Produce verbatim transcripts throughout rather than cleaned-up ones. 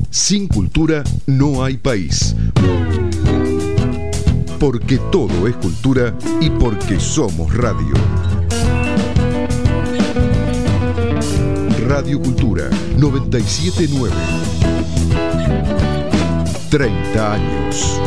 Sin cultura no hay país. Porque todo es cultura y porque somos radio. Radio Cultura noventa y siete punto nueve. treinta años.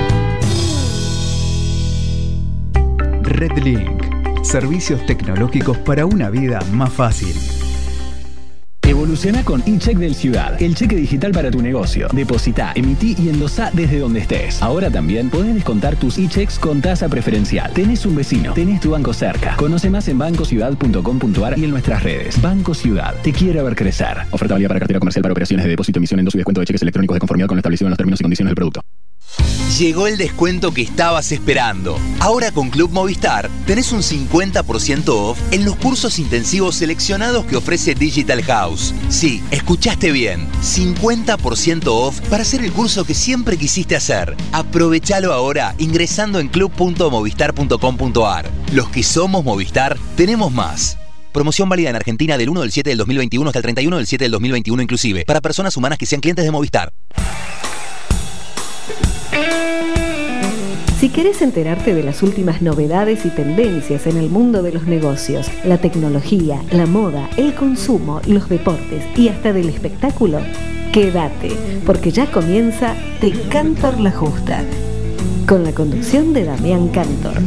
Redlink. Servicios tecnológicos para una vida más fácil. Evoluciona con eCheck del Ciudad, el cheque digital para tu negocio. Depositá, emití y endosá desde donde estés. Ahora también podés descontar tus eChecks con tasa preferencial. Tenés un vecino, tenés tu banco cerca. Conoce más en banco ciudad punto com punto a r y en nuestras redes. Banco Ciudad, te quiere ver crecer. Oferta válida para cartera comercial para operaciones de depósito, emisión, endoso y descuento de cheques electrónicos de conformidad con lo establecido en los términos y condiciones del producto. Llegó el descuento que estabas esperando. Ahora con Club Movistar tenés un cincuenta por ciento off en los cursos intensivos seleccionados que ofrece Digital House. Sí, escuchaste bien. cincuenta por ciento off para hacer el curso que siempre quisiste hacer. Aprovechalo ahora ingresando en club punto movistar punto com punto a r. Los que somos Movistar, tenemos más. Promoción válida en Argentina del uno del siete del dos mil veintiuno hasta el treinta y uno del siete del dos mil veintiuno inclusive. Para personas humanas que sean clientes de Movistar. Si querés enterarte de las últimas novedades y tendencias en el mundo de los negocios, la tecnología, la moda, el consumo, los deportes y hasta del espectáculo, quédate, porque ya comienza Te Cantor la Justa, con la conducción de Damián Cantor.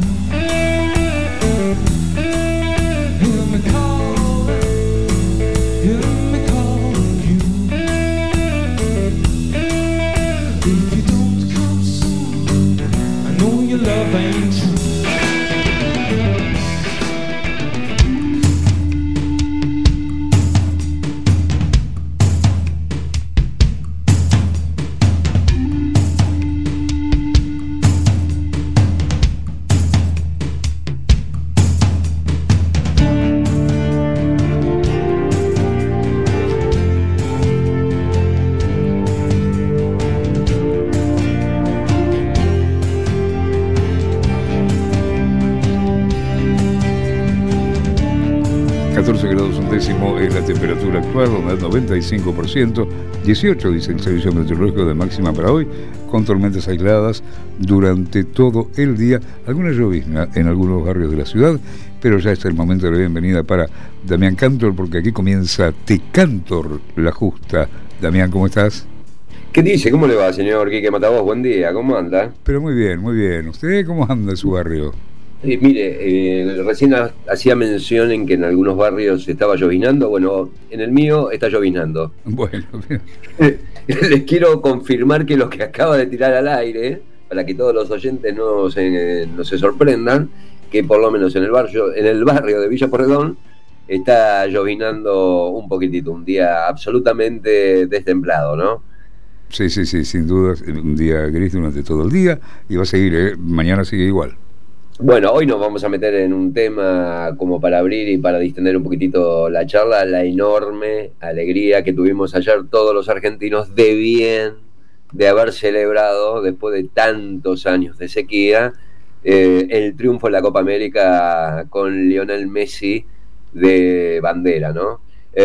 catorce grados un décimo es la temperatura actual, donde al noventa y cinco por ciento, dieciocho dice el servicio meteorológico de máxima para hoy, con tormentas aisladas durante todo el día, alguna llovizna en algunos barrios de la ciudad, pero ya es el momento de la bienvenida para Damián Cantor, porque aquí comienza Te Cantor la Justa. Damián, ¿cómo estás? ¿Qué dice? ¿Cómo le va, señor Quique Matavos? Buen día, ¿cómo anda? Pero muy bien, muy bien. ¿Usted cómo anda en su barrio? Eh, mire, eh, recién ha, hacía mención en que en algunos barrios estaba llovinando. Bueno, en el mío está llovinando. Bueno, bien. Les quiero confirmar que lo que acaba de tirar al aire, para que todos los oyentes no se, no se sorprendan, que por lo menos en el barrio, en el barrio de Villa Porredón está llovinando un poquitito, un día absolutamente destemplado, ¿no? Sí, sí, sí, sin duda, un día gris durante todo el día y va a seguir, ¿eh? Mañana sigue igual. Bueno, hoy nos vamos a meter en un tema como para abrir y para distender un poquitito la charla, la enorme alegría que tuvimos ayer todos los argentinos de bien de haber celebrado, después de tantos años de sequía, eh, el triunfo en la Copa América con Lionel Messi de bandera, ¿no?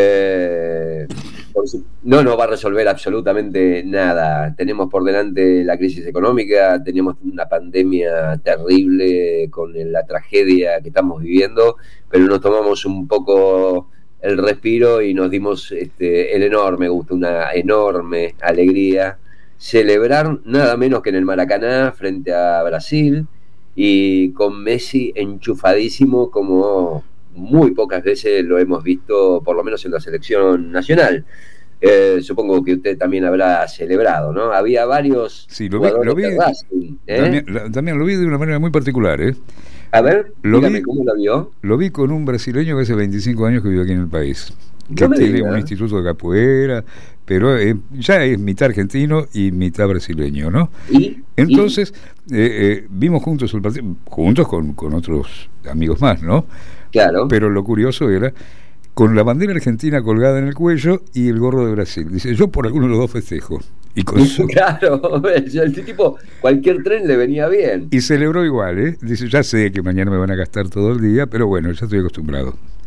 Eh, no nos va a resolver absolutamente nada. Tenemos por delante la crisis económica, tenemos una pandemia terrible con la tragedia que estamos viviendo, pero nos tomamos un poco el respiro y nos dimos este, el enorme gusto, una enorme alegría celebrar nada menos que en el Maracaná frente a Brasil y con Messi enchufadísimo como muy pocas veces lo hemos visto, por lo menos en la selección nacional. Eh, supongo que usted también habrá celebrado, ¿no? Había varios sí, lo vi, lo vi, de Racing, ¿eh? también, la, también lo vi de una manera muy particular, ¿eh? A ver, lo dígame, vi, ¿cómo lo vio? Lo vi con un brasileño que hace veinticinco años que vive aquí en el país, que No tiene diga. un instituto de capoeira, pero eh, ya es mitad argentino y mitad brasileño, ¿no? ¿Y? Entonces, ¿Y? Eh, eh, vimos juntos el partido, juntos con, con otros amigos más, ¿no? Claro. Pero lo curioso era con la bandera argentina colgada en el cuello y el gorro de Brasil. Dice, yo por alguno de los dos festejo. Y con su... Claro, el tipo, cualquier tren le venía bien. Y celebró igual, ¿eh? Dice, ya sé que mañana me van a gastar todo el día, pero bueno, ya estoy acostumbrado.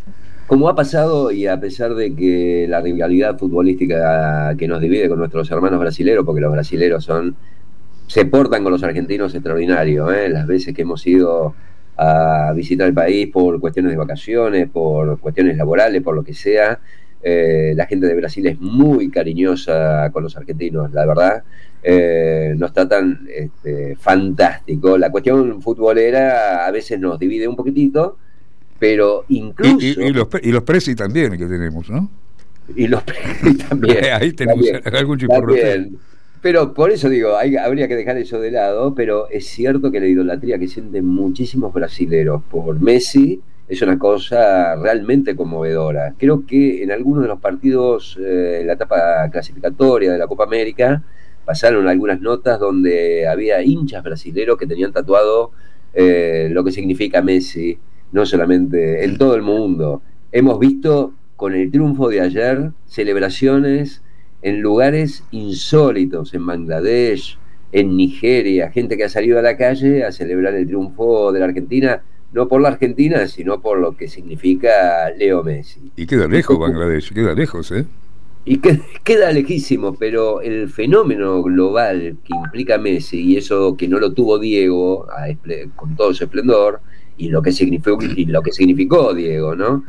como ha pasado, y a pesar de que la rivalidad futbolística que nos divide con nuestros hermanos brasileros, porque los brasileros son se portan con los argentinos extraordinarios, ¿eh? Las veces que hemos ido a visitar el país por cuestiones de vacaciones, por cuestiones laborales, por lo que sea, eh, la gente de Brasil es muy cariñosa con los argentinos, la verdad. Eh, nos tratan este, fantástico. La cuestión futbolera a veces nos divide un poquitito, pero incluso... Y, y, y los, y los presi también que tenemos, ¿no? Y los presi también. Ahí tenemos también, algún chiporrote. Pero por eso digo, hay, habría que dejar eso de lado, pero es cierto que la idolatría que sienten muchísimos brasileros por Messi es una cosa realmente conmovedora. Creo que en algunos de los partidos, eh, en la etapa clasificatoria de la Copa América, pasaron algunas notas donde había hinchas brasileros que tenían tatuado eh, lo que significa Messi, no solamente en todo el mundo. Hemos visto con el triunfo de ayer celebraciones en lugares insólitos, en Bangladesh, en Nigeria, gente que ha salido a la calle a celebrar el triunfo de la Argentina, no por la Argentina, sino por lo que significa Leo Messi. Y queda lejos Bangladesh, queda lejos, ¿eh? Y queda, queda lejísimo, pero el fenómeno global que implica Messi, y eso que no lo tuvo Diego a, con todo su esplendor, y lo que significó, y lo que significó Diego, ¿no?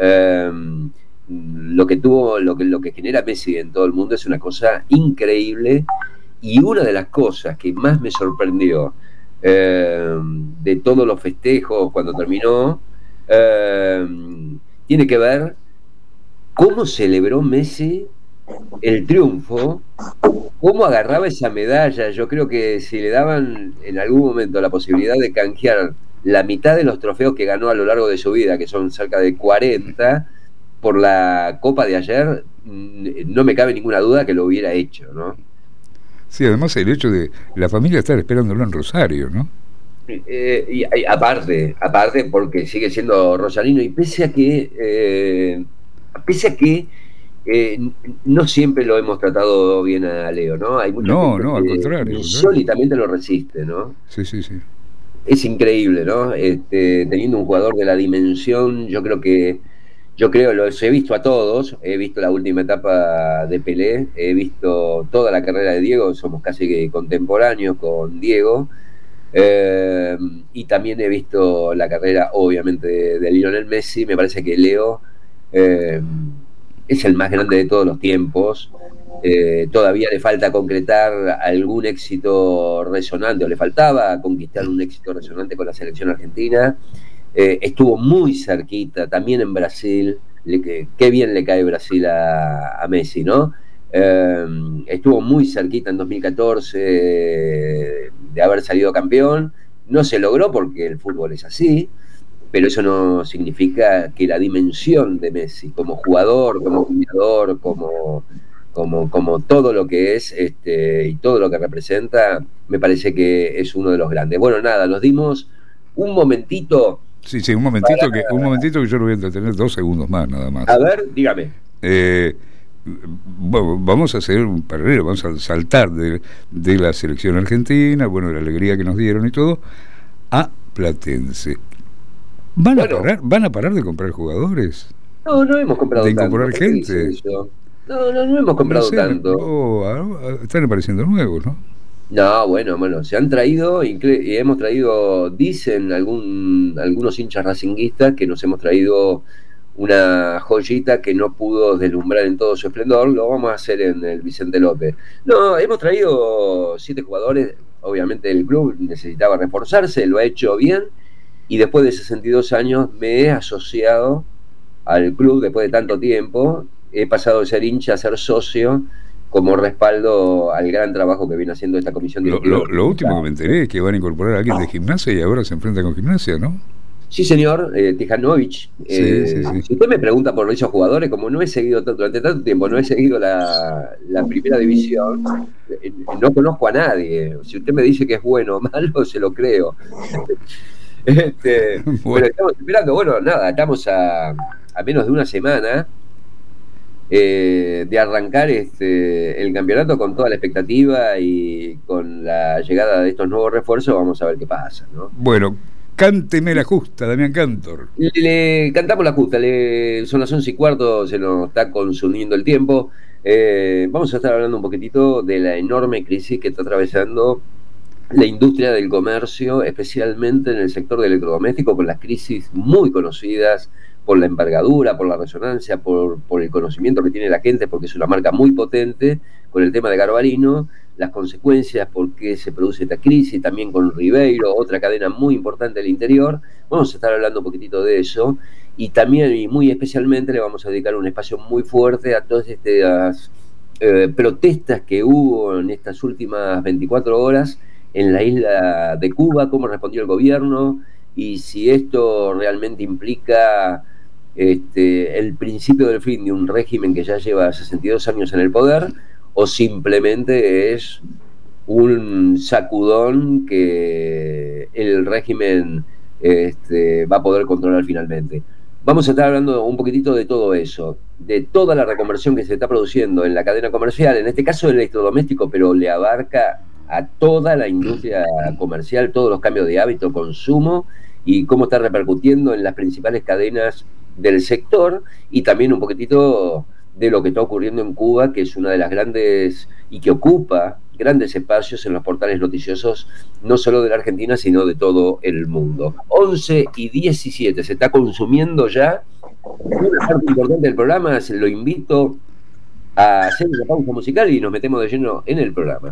Um, lo que tuvo, lo que, lo que genera Messi en todo el mundo es una cosa increíble, y una de las cosas que más me sorprendió eh, de todos los festejos cuando terminó eh, tiene que ver cómo celebró Messi el triunfo, cómo agarraba esa medalla. Yo creo que si le daban en algún momento la posibilidad de canjear la mitad de los trofeos que ganó a lo largo de su vida, que son cerca de cuarenta, por la Copa de ayer, no me cabe ninguna duda que lo hubiera hecho, ¿no? Sí, además el hecho de la familia estar esperándolo en Rosario, ¿no? Eh, y, y aparte, aparte porque sigue siendo rosarino, y pese a que eh, pese a que eh, no siempre lo hemos tratado bien a Leo, ¿no? Hay mucha no, gente no, que al contrario, insólitamente lo resiste, ¿no? Sí, sí, sí. Es increíble, ¿no? Este, teniendo un jugador de la dimensión, yo creo que Yo creo, los he visto a todos, he visto la última etapa de Pelé, he visto toda la carrera de Diego, somos casi contemporáneos con Diego, eh, y también he visto la carrera, obviamente, de, de Lionel Messi. Me parece que Leo eh, es el más grande de todos los tiempos. Eh, todavía le falta concretar algún éxito resonante, o le faltaba conquistar un éxito resonante con la selección argentina. Eh, estuvo muy cerquita, también en Brasil, le, que, qué bien le cae Brasil a, a Messi, ¿no? Eh, estuvo muy cerquita en dos mil catorce eh, de haber salido campeón, no se logró porque el fútbol es así, pero eso no significa que la dimensión de Messi como jugador, como jugador, como, como, como todo lo que es este, y todo lo que representa, me parece que es uno de los grandes. Bueno, nada, nos dimos un momentito. Sí, sí, un momentito, para... que, un momentito que yo lo voy a entretener dos segundos más, nada más. A ver, dígame. Eh, bueno, vamos a hacer un paralelo, vamos a saltar de, de la selección argentina, bueno, la alegría que nos dieron y todo, a Platense. ¿Van, bueno, a, parar, ¿van a parar de comprar jugadores? No, no hemos comprado tanto. ¿De incorporar tanto, gente? No, no, no hemos comprado no sé, tanto. Oh, están apareciendo nuevos, ¿no? No, bueno, bueno, se han traído, y hemos traído, dicen algún, algunos hinchas racinguistas que nos hemos traído una joyita que no pudo deslumbrar en todo su esplendor. Lo vamos a hacer en el Vicente López. No, hemos traído siete jugadores, obviamente el club necesitaba reforzarse, lo ha hecho bien, y después de sesenta y dos años me he asociado al club después de tanto tiempo, he pasado de ser hincha a ser socio, como respaldo al gran trabajo que viene haciendo esta comisión directiva. Lo, lo, lo último que me enteré es que van a incorporar a alguien de Gimnasia y ahora se enfrenta con Gimnasia, ¿no? Sí, señor, eh, Tijanovic. Eh, sí, sí, sí. Si usted me pregunta por esos jugadores, como no he seguido tanto, durante tanto tiempo, no he seguido la, la primera división, eh, no conozco a nadie. Si usted me dice que es bueno o malo, se lo creo. este, bueno. Pero estamos esperando, bueno, nada, estamos a, a menos de una semana Eh, de arrancar este, el campeonato con toda la expectativa y con la llegada de estos nuevos refuerzos. Vamos a ver qué pasa, ¿no? Bueno, Cánteme la justa, Damián Cantor. Le, le cantamos la justa, le, son las once y cuarto, se nos está consumiendo el tiempo. Eh, vamos a estar hablando un poquitito de la enorme crisis que está atravesando la industria del comercio, especialmente en el sector de electrodomésticos, con las crisis muy conocidas por la envergadura, por la resonancia, por, por el conocimiento que tiene la gente, porque es una marca muy potente, con el tema de Garbarino, las consecuencias por qué se produce esta crisis, también con Ribeiro, otra cadena muy importante del interior. Vamos a estar hablando un poquitito de eso, y también, y muy especialmente, le vamos a dedicar un espacio muy fuerte a todas estas eh, protestas que hubo en estas últimas veinticuatro horas en la isla de Cuba, cómo respondió el gobierno, y si esto realmente implica este, el principio del fin de un régimen que ya lleva sesenta y dos años en el poder, o simplemente es un sacudón que el régimen este, va a poder controlar finalmente. Vamos a estar hablando un poquitito de todo eso, de toda la reconversión que se está produciendo en la cadena comercial, en este caso el electrodoméstico, pero le abarca a toda la industria comercial, todos los cambios de hábito, consumo, y cómo está repercutiendo en las principales cadenas del sector, y también un poquitito de lo que está ocurriendo en Cuba, que es una de las grandes, y que ocupa grandes espacios en los portales noticiosos, no solo de la Argentina, sino de todo el mundo. once y diecisiete, se está consumiendo ya una parte importante del programa. Se lo invito a hacer una pausa musical y nos metemos de lleno en el programa.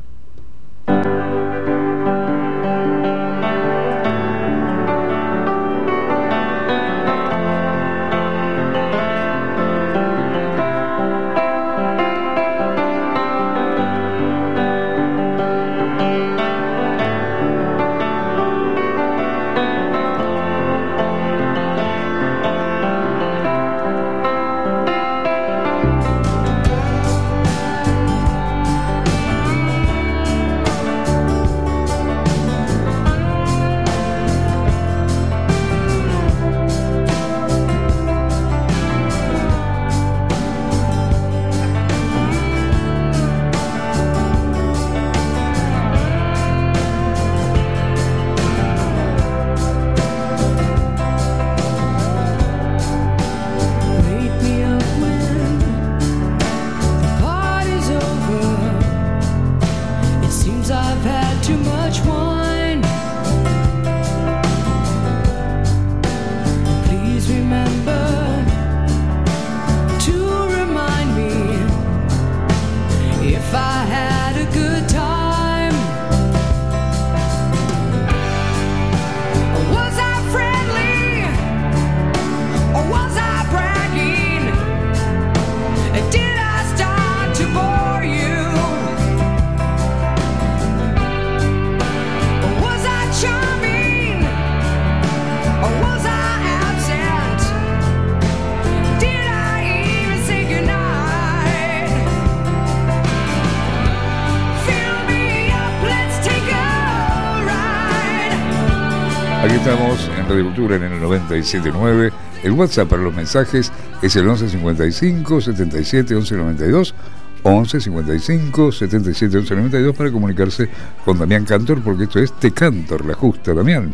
Aquí estamos en Radio Cultura en el noventa y siete punto nueve. El WhatsApp para los mensajes es el once cincuenta y cinco setenta y siete once noventa y dos, once cincuenta y cinco setenta y siete once noventa y dos, para comunicarse con Damián Cantor, porque esto es Te Cantor, la justa, Damián.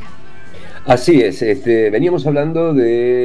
Así es, este, veníamos hablando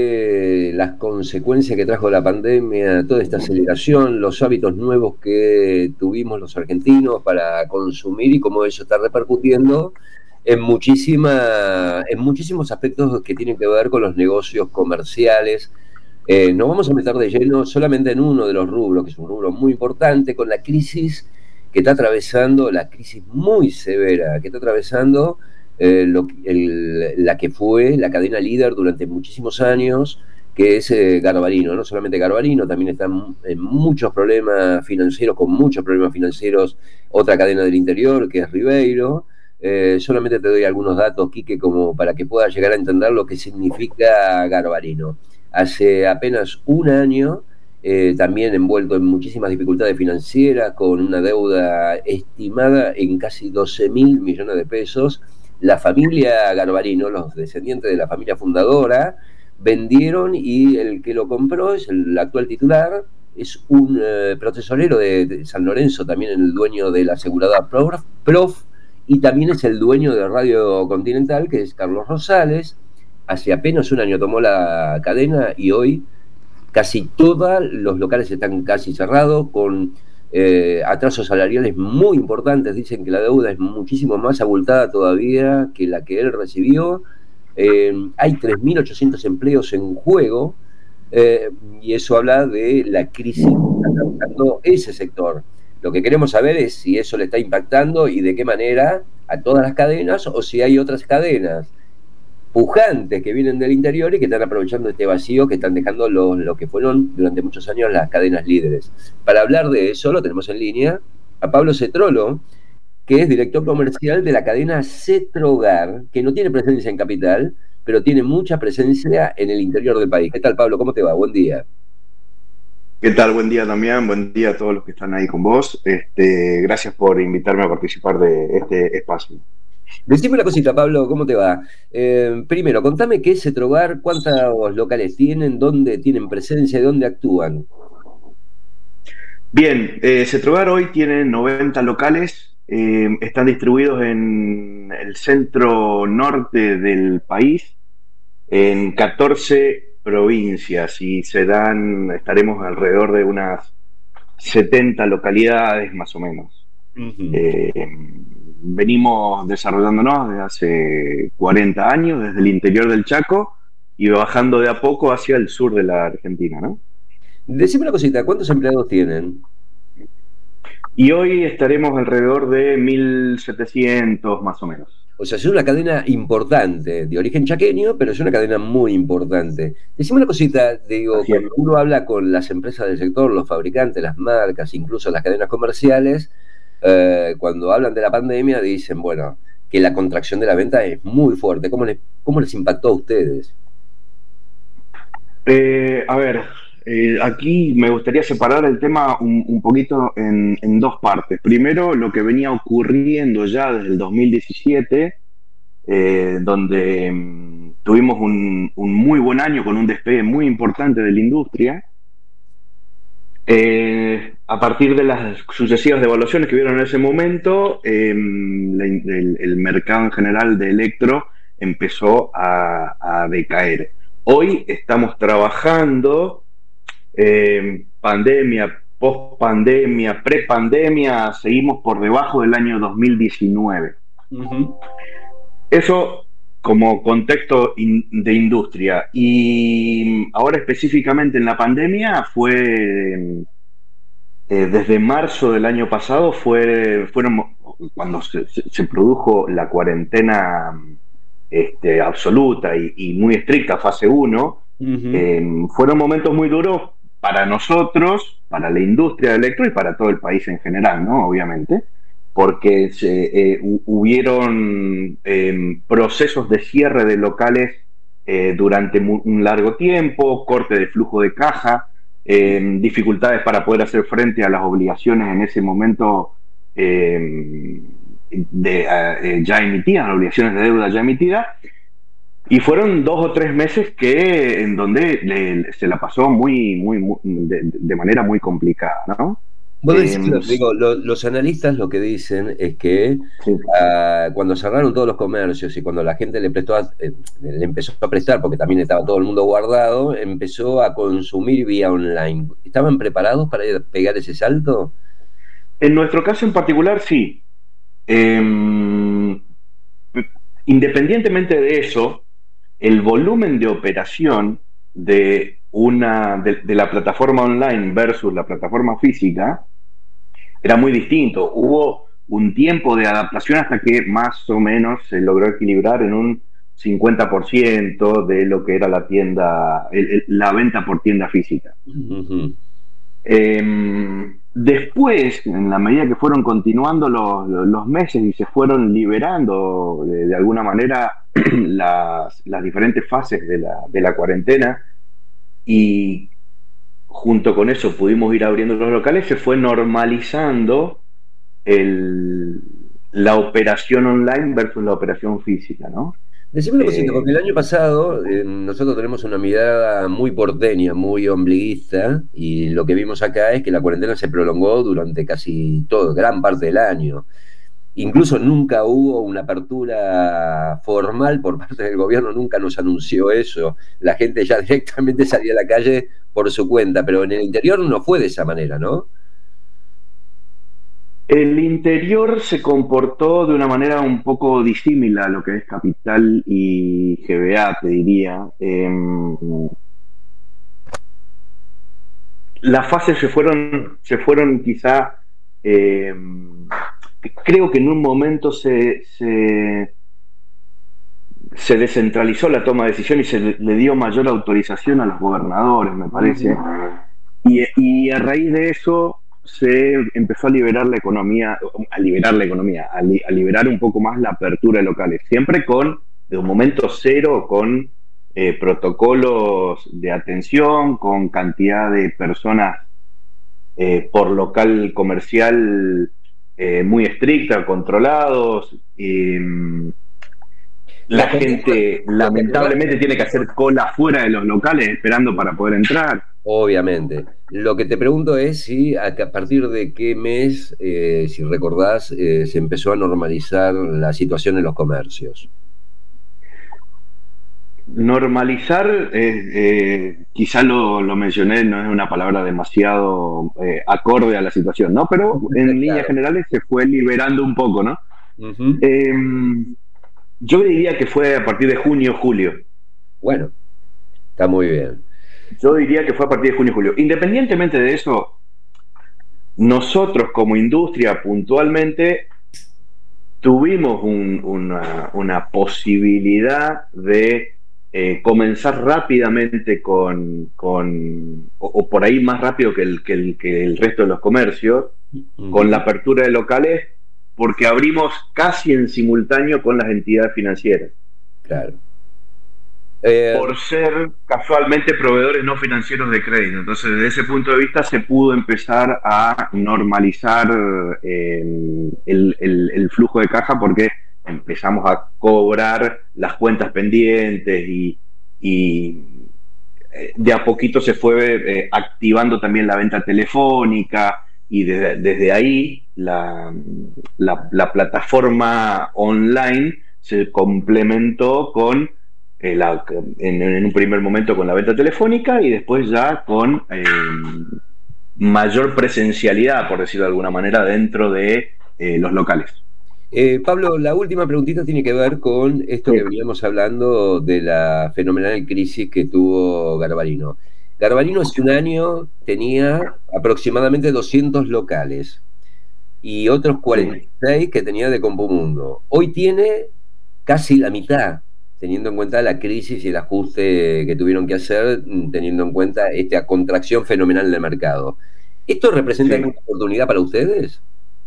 de las consecuencias que trajo la pandemia, toda esta aceleración, los hábitos nuevos que tuvimos los argentinos para consumir y cómo eso está repercutiendo en, muchísima, en muchísimos aspectos que tienen que ver con los negocios comerciales. Eh, nos vamos a meter de lleno solamente en uno de los rubros, que es un rubro muy importante, con la crisis que está atravesando, la crisis muy severa que está atravesando eh, lo, el, la que fue la cadena líder durante muchísimos años, que es eh, Garbarino. No solamente Garbarino, también está en muchos problemas financieros, con muchos problemas financieros, otra cadena del interior, que es Ribeiro. Eh, solamente te doy algunos datos, Quique, como para que puedas llegar a entender lo que significa Garbarino. Hace apenas un año, eh, también envuelto en muchísimas dificultades financieras, con una deuda estimada en casi doce mil millones de pesos, la familia Garbarino, los descendientes de la familia fundadora, vendieron, y el que lo compró es el actual titular, es un eh, procesorero de, de San Lorenzo, también el dueño de la aseguradora Prof, Prof y también es el dueño de Radio Continental, que es Carlos Rosales. Hace apenas un año tomó la cadena y hoy casi todos los locales están casi cerrados, con eh, atrasos salariales muy importantes. Dicen que la deuda es muchísimo más abultada todavía que la que él recibió. Eh, hay tres mil ochocientos empleos en juego, eh, y eso habla de la crisis que está afectando ese sector. Lo que queremos saber es si eso le está impactando y de qué manera a todas las cadenas, o si hay otras cadenas pujantes que vienen del interior y que están aprovechando este vacío que están dejando los, lo que fueron durante muchos años las cadenas líderes. Para hablar de eso lo tenemos en línea a Pablo Cetrolo, que es director comercial de la cadena Cetrogar, que no tiene presencia en Capital, pero tiene mucha presencia en el interior del país. ¿Qué tal, Pablo? ¿Cómo te va? Buen día. ¿Qué tal? Buen día, Damián. Buen día a todos los que están ahí con vos. Este, gracias por invitarme a participar de este espacio. Decime una cosita, Pablo, ¿cómo te va? Eh, primero, contame qué es Cetrogar, cuántos locales tienen, dónde tienen presencia y dónde actúan. Bien, eh, Cetrogar hoy tiene noventa locales, eh, están distribuidos en el centro norte del país, en catorce provincias, y se dan, estaremos alrededor de unas setenta localidades más o menos. Uh-huh. Eh, venimos desarrollándonos desde hace cuarenta años, desde el interior del Chaco, y bajando de a poco hacia el sur de la Argentina, ¿no? Decime una cosita, ¿cuántos empleados tienen? Y hoy estaremos alrededor de mil setecientos más o menos. O sea, es una cadena importante, de origen chaqueño, pero es una cadena muy importante. Decime una cosita, digo, Así cuando uno habla con las empresas del sector, los fabricantes, las marcas, incluso las cadenas comerciales, eh, cuando hablan de la pandemia dicen, bueno, que la contracción de la venta es muy fuerte. ¿Cómo les, cómo les impactó a ustedes? Eh, a ver, eh, aquí me gustaría separar el tema un, un poquito en, en dos partes. Primero, lo que venía ocurriendo ya desde el dos mil diecisiete, eh, donde um, tuvimos un, un muy buen año con un despegue muy importante de la industria. Eh, a partir de las sucesivas devaluaciones que hubieron en ese momento, eh, la, el, el mercado en general de electro empezó a, a decaer. Hoy estamos trabajando eh, pandemia, post-pandemia, pre-pandemia, seguimos por debajo del año dos mil diecinueve. Uh-huh. Eso como contexto in, de industria. Y ahora específicamente en la pandemia fue, eh, desde marzo del año pasado, fue, fueron cuando se, se produjo la cuarentena Este, absoluta y, y muy estricta, fase uno, uh-huh. eh, fueron momentos muy duros para nosotros, para la industria de electro y para todo el país en general, ¿no? Obviamente, porque se, eh, hubieron eh, procesos de cierre de locales eh, durante mu- un largo tiempo, corte de flujo de caja, eh, dificultades para poder hacer frente a las obligaciones en ese momento eh, de, uh, ya emitidas, obligaciones de deuda ya emitidas, y fueron dos o tres meses que en donde le, se la pasó muy, muy, muy de, de manera muy complicada, ¿no? Bueno, eh, digo, lo, los analistas lo que dicen es que sí. uh, cuando cerraron todos los comercios y cuando la gente le prestó a, eh, le empezó a prestar, porque también estaba todo el mundo guardado, empezó a consumir vía online. ¿Estaban preparados para pegar ese salto? En nuestro caso en particular, sí. Eh, independientemente de eso, el volumen de operación de una de, de la plataforma online versus la plataforma física era muy distinto. Hubo un tiempo de adaptación hasta que más o menos se logró equilibrar en un cincuenta por ciento de lo que era la tienda, el, el, la venta por tienda física. Uh-huh. Eh, después, en la medida que fueron continuando los, los meses y se fueron liberando de, de alguna manera las, las diferentes fases de la, de la cuarentena, y junto con eso pudimos ir abriendo los locales, se fue normalizando el, la operación online versus la operación física, ¿no? Decime una cosita, porque el año pasado eh, nosotros tenemos una mirada muy porteña, muy ombliguista, y lo que vimos acá es que la cuarentena se prolongó durante casi todo, gran parte del año. incluso nunca hubo una apertura formal por parte del gobierno, nunca nos anunció eso. La gente ya directamente salía a la calle por su cuenta, pero en el interior no fue de esa manera, ¿no? El interior se comportó de una manera un poco disímila a lo que es Capital y G B A, te diría. Eh, las fases se fueron, se fueron quizá, eh, creo que en un momento se, se, se descentralizó la toma de decisión y se le dio mayor autorización a los gobernadores, me parece. Y, y a raíz de eso se empezó a liberar la economía, a liberar la economía, a, li, a liberar un poco más la apertura de locales, siempre con, de un momento cero, con eh, protocolos de atención, con cantidad de personas eh, por local comercial eh, muy estricta, controlados. Eh, la gente lamentablemente tiene que hacer cola fuera de los locales esperando para poder entrar. Obviamente. Lo que te pregunto es si a partir de qué mes, eh, si recordás, eh, se empezó a normalizar la situación en los comercios. Normalizar, eh, eh, quizá lo, lo mencioné, no es una palabra demasiado eh, acorde a la situación, ¿no? Pero en claro. líneas generales se fue liberando un poco, ¿no? Uh-huh. Eh, yo diría que fue a partir de junio, julio. Bueno, está muy bien. Yo diría que fue a partir de junio y julio. Independientemente de eso, nosotros como industria puntualmente tuvimos un, una, una posibilidad de eh, comenzar rápidamente con, con o, o por ahí más rápido que el, que, el, que el resto de los comercios, uh-huh. con la apertura de locales, porque abrimos casi en simultáneo con las entidades financieras. Claro. Eh, por ser casualmente proveedores no financieros de crédito. Entonces, desde ese punto de vista se pudo empezar a normalizar eh, el, el, el flujo de caja, porque empezamos a cobrar las cuentas pendientes y, y de a poquito se fue eh, activando también la venta telefónica, y desde, desde ahí la, la, la plataforma online se complementó con Eh, la, en, en un primer momento con la venta telefónica y después ya con eh, mayor presencialidad, por decirlo de alguna manera, dentro de eh, los locales. Eh, Pablo, la última preguntita tiene que ver con esto sí. que veníamos hablando de la fenomenal crisis que tuvo Garbarino. Garbarino hace un año tenía aproximadamente doscientos locales y otros cuarenta y seis sí. que tenía de Compumundo. Hoy tiene casi la mitad, teniendo en cuenta la crisis y el ajuste que tuvieron que hacer, teniendo en cuenta esta contracción fenomenal del mercado. ¿Esto representa sí. alguna oportunidad para ustedes?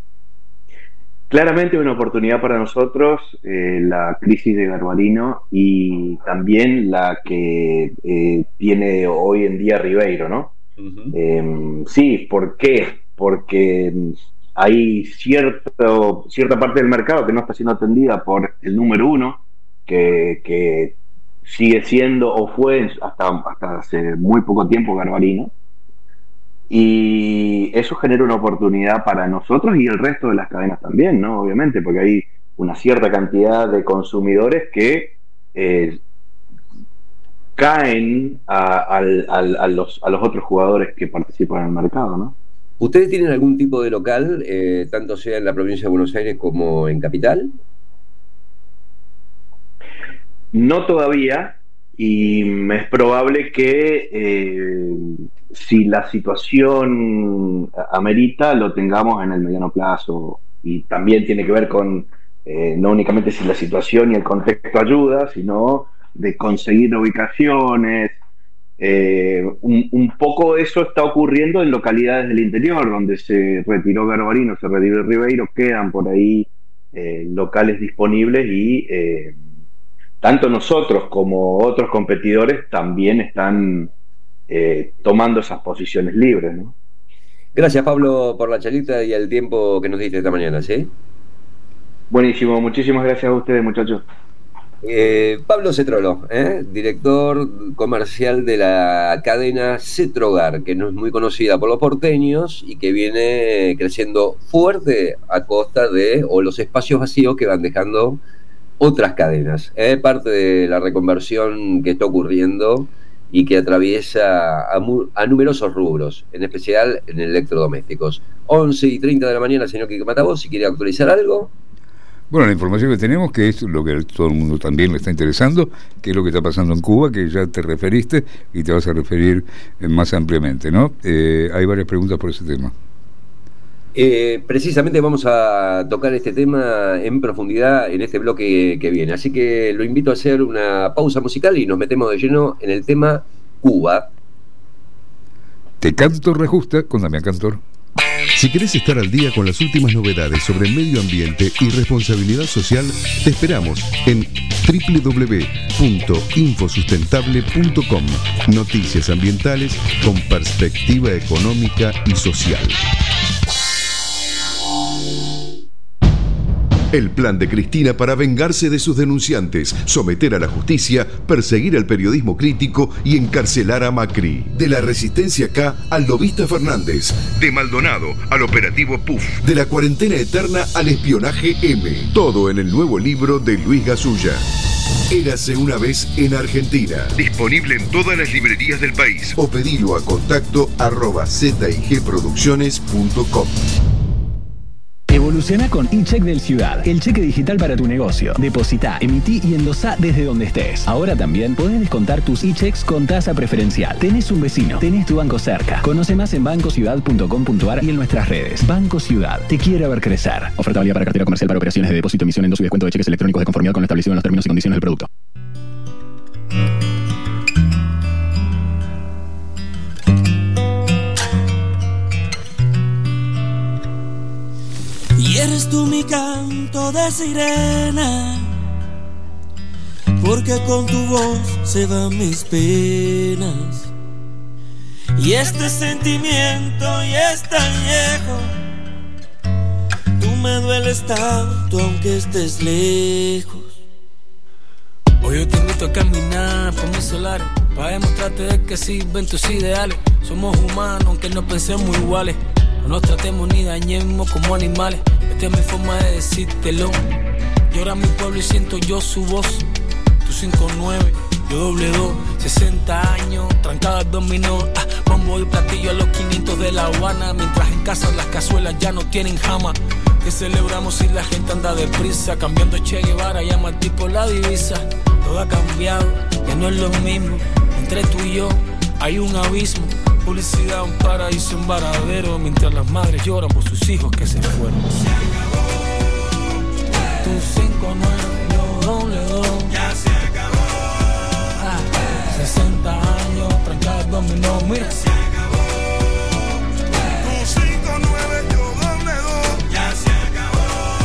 Claramente una oportunidad para nosotros, eh, la crisis de Garbarino y también la que eh, tiene hoy en día Ribeiro, ¿no? Uh-huh. Eh, sí, ¿por qué? Porque hay cierto, cierta parte del mercado que no está siendo atendida por el número uno, Que, que sigue siendo o fue hasta, hasta hace muy poco tiempo Garbarino, y eso genera una oportunidad para nosotros y el resto de las cadenas también, ¿no? Obviamente, porque hay una cierta cantidad de consumidores que eh, caen a, a, a, a, los, a los otros jugadores que participan en el mercado, ¿no? ¿Ustedes tienen algún tipo de local, eh, tanto sea en la provincia de Buenos Aires como en Capital? No todavía, y es probable que eh, si la situación amerita lo tengamos en el mediano plazo, y también tiene que ver con eh, no únicamente si la situación y el contexto ayuda, sino de conseguir ubicaciones. Eh, un, un poco eso está ocurriendo en localidades del interior, donde se retiró Garbarino, se retiró Ribeiro, quedan por ahí eh, locales disponibles y eh, tanto nosotros como otros competidores también están eh, tomando esas posiciones libres, ¿no? Gracias, Pablo, por la charlita y el tiempo que nos diste esta mañana, ¿sí? Buenísimo, muchísimas gracias a ustedes, muchachos. Eh, Pablo Cetrolo, ¿eh? director comercial de la cadena Cetrogar, que no es muy conocida por los porteños y que viene creciendo fuerte a costa de o los espacios vacíos que van dejando otras cadenas. Es ¿eh? parte de la reconversión que está ocurriendo y que atraviesa a, mu- a numerosos rubros, en especial en electrodomésticos. once y treinta de la mañana, señor Quique Matavos, si quiere actualizar algo. Bueno, la información que tenemos, que es lo que a todo el mundo también le está interesando, que es lo que está pasando en Cuba, que ya te referiste y te vas a referir eh, más ampliamente, ¿no? Eh, hay varias preguntas por ese tema. Eh, precisamente vamos a tocar este tema en profundidad en este bloque que viene, así que lo invito a hacer una pausa musical y nos metemos de lleno en el tema Cuba. Te canto rejusta con Damián Cantor. Si querés estar al día con las últimas novedades sobre el medio ambiente y responsabilidad social, te esperamos en doble u doble u doble u punto infosustentable punto com. Noticias ambientales con perspectiva económica y social. El plan de Cristina para vengarse de sus denunciantes, someter a la justicia, perseguir al periodismo crítico y encarcelar a Macri. De la resistencia K al lobista Fernández. De Maldonado al operativo P U F. De la cuarentena eterna al espionaje M. Todo en el nuevo libro de Luis Gasulla. Érase una vez en Argentina. Disponible en todas las librerías del país. O pedilo a contacto arroba zigproducciones punto com. Evoluciona con eCheck del Ciudad, el cheque digital para tu negocio. Depositá, emití y endosá desde donde estés. Ahora también podés descontar tus eChecks con tasa preferencial. Tenés un vecino, tenés tu banco cerca. Conoce más en banco ciudad punto com punto a r y en nuestras redes. Banco Ciudad, te quiere ver crecer. Oferta válida para cartera comercial para operaciones de depósito, emisión, endoso y descuento de cheques electrónicos de conformidad con lo establecido en los términos y condiciones del producto. Y eres tú mi canto de sirena, porque con tu voz se van mis penas. Y este sentimiento ya es tan viejo, tú me dueles tanto aunque estés lejos. Hoy yo te invito a caminar por mis solares, para demostrarte de que sirven tus ideales. Somos humanos aunque no pensemos iguales, no nos tratemos ni dañemos como animales. Esta es mi forma de decírtelo. Llora mi pueblo y siento yo su voz. Tú cinco nueve, yo doble dos. Sesenta años, trancada al dominó. Ah, bombo y platillo a los quinientos de La Habana. Mientras en casa las cazuelas ya no tienen jama. Que celebramos si la gente anda deprisa, cambiando Che Guevara, llama al tipo la divisa. Todo ha cambiado, ya no es lo mismo. Entre tú y yo hay un abismo. Publicidad, un paraíso, un varadero, mientras las madres lloran por sus hijos que se fueron. Se acabó. Tu cinco nueve, yo doble dos. Ya se acabó. Ah, sesenta años, trancada el dominó, mira. Se acabó. Tu cinco nueve, yo doble dos. Ya se acabó.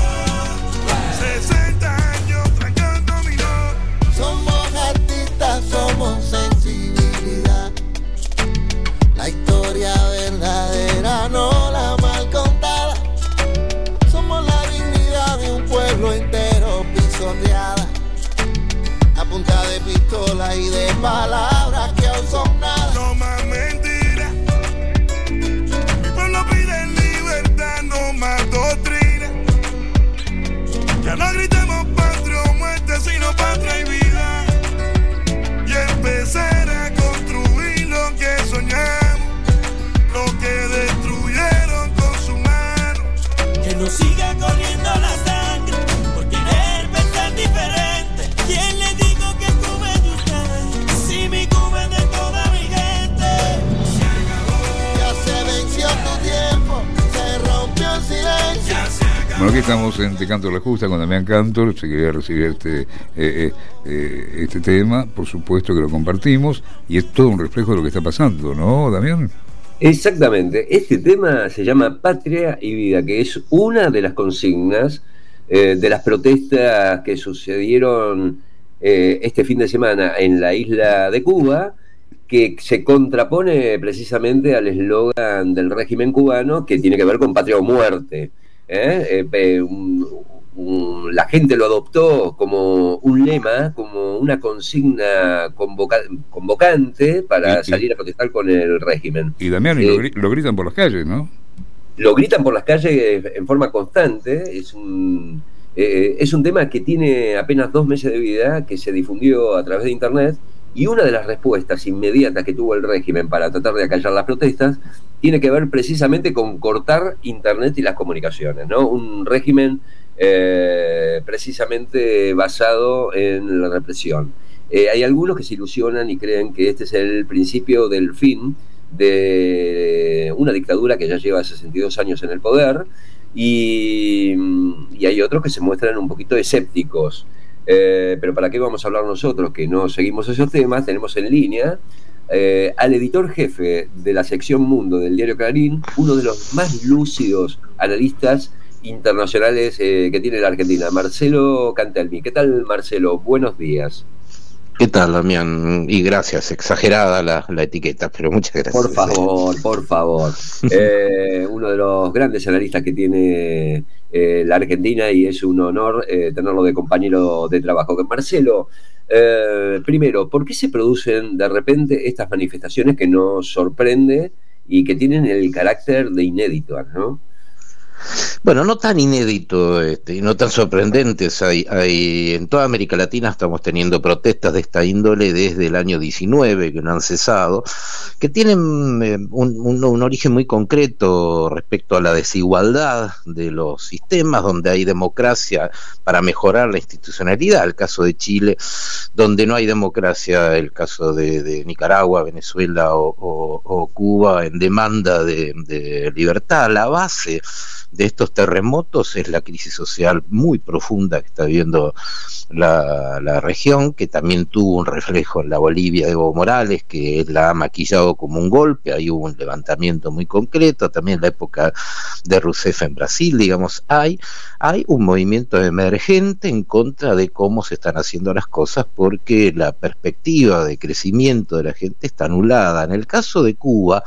sesenta años, trancada el dominó. Somos artistas, somos sensibilidad. La historia verdadera, no la mal contada. Somos la dignidad de un pueblo entero pisoteada, a punta de pistola y de palabras que aún son nada. No más mentiras. Mi pueblo pide libertad, no más doctrina. Ya no gritemos patria o muerte, sino patria y vida. Y empezar a construir lo que soñamos. Lo que destruyeron con su mano. Que no siga corriendo la sangre por querer pensar diferente. ¿Quién le dijo que Cuba es de ustedes? Si mi Cuba es de toda mi gente. Se acabó. Ya se venció tu tiempo, se rompió el silencio. Ya se acabó. Bueno, aquí estamos en Te Canto la Justa con Damián Cantor. Si quería recibir este, eh, eh, eh, este tema, por supuesto que lo compartimos. Y es todo un reflejo de lo que está pasando, ¿no, Damián? Exactamente, este tema se llama Patria y Vida, que es una de las consignas eh, de las protestas que sucedieron eh, este fin de semana en la isla de Cuba, que se contrapone precisamente al eslogan del régimen cubano que tiene que ver con patria o muerte. ¿eh? Eh, un, un, la gente lo adoptó como un lema, como una consigna convoca, convocante para y, salir a protestar con el régimen. Y Damián, eh, y lo, lo gritan por las calles, ¿no? Lo gritan por las calles en forma constante. Es un, eh, es un tema que tiene apenas dos meses de vida, que se difundió a través de internet, y una de las respuestas inmediatas que tuvo el régimen para tratar de acallar las protestas tiene que ver precisamente con cortar internet y las comunicaciones, ¿no? Un régimen eh, precisamente basado en la represión. Eh, hay algunos que se ilusionan y creen que este es el principio del fin de una dictadura que ya lleva sesenta y dos años en el poder, y, y hay otros que se muestran un poquito escépticos. Eh, pero ¿para qué vamos a hablar nosotros que no seguimos esos temas? Tenemos en línea eh, al editor jefe de la sección Mundo del diario Clarín, uno de los más lúcidos analistas internacionales eh, que tiene la Argentina, Marcelo Cantelmi. ¿Qué tal, Marcelo? Buenos días. ¿Qué tal, Damián? Y gracias, exagerada la, la etiqueta, pero muchas gracias. Por favor, por favor. Eh, uno de los grandes analistas que tiene eh, la Argentina, y es un honor eh, tenerlo de compañero de trabajo. Marcelo, eh, primero, ¿por qué se producen de repente estas manifestaciones que nos sorprende y que tienen el carácter de inéditas, ¿no? Bueno, no tan inédito este, y no tan sorprendentes. Hay, hay, en toda América Latina estamos teniendo protestas de esta índole desde el año diecinueve, que no han cesado, que tienen eh, un, un, un origen muy concreto respecto a la desigualdad de los sistemas, donde hay democracia para mejorar la institucionalidad, el caso de Chile, donde no hay democracia, el caso de, de Nicaragua, Venezuela o, o, o Cuba, en demanda de, de libertad. La base de estos terremotos es la crisis social muy profunda que está viviendo la, la región, que también tuvo un reflejo en la Bolivia de Evo Morales, que la ha maquillado como un golpe. Ahí hubo un levantamiento muy concreto, también en la época de Rousseff en Brasil, digamos, hay, hay un movimiento emergente en contra de cómo se están haciendo las cosas, porque la perspectiva de crecimiento de la gente está anulada. En el caso de Cuba,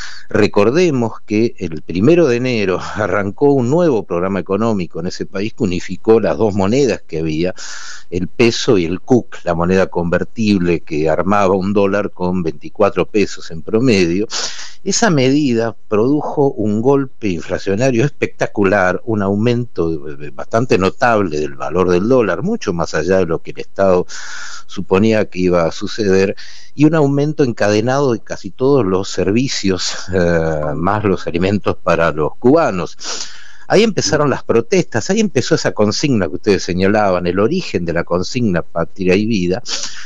recordemos que el primero de enero arrancó un nuevo programa económico en ese país que unificó las dos monedas que había, el peso y el C U C, la moneda convertible que armaba un dólar con veinticuatro pesos en promedio. Esa medida produjo un golpe inflacionario espectacular, un aumento bastante notable del valor del dólar, mucho más allá de lo que el Estado suponía que iba a suceder, y un aumento encadenado de casi todos los servicios, eh, más los alimentos para los cubanos. Ahí empezaron las protestas, ahí empezó esa consigna que ustedes señalaban, el origen de la consigna Patria y Vida.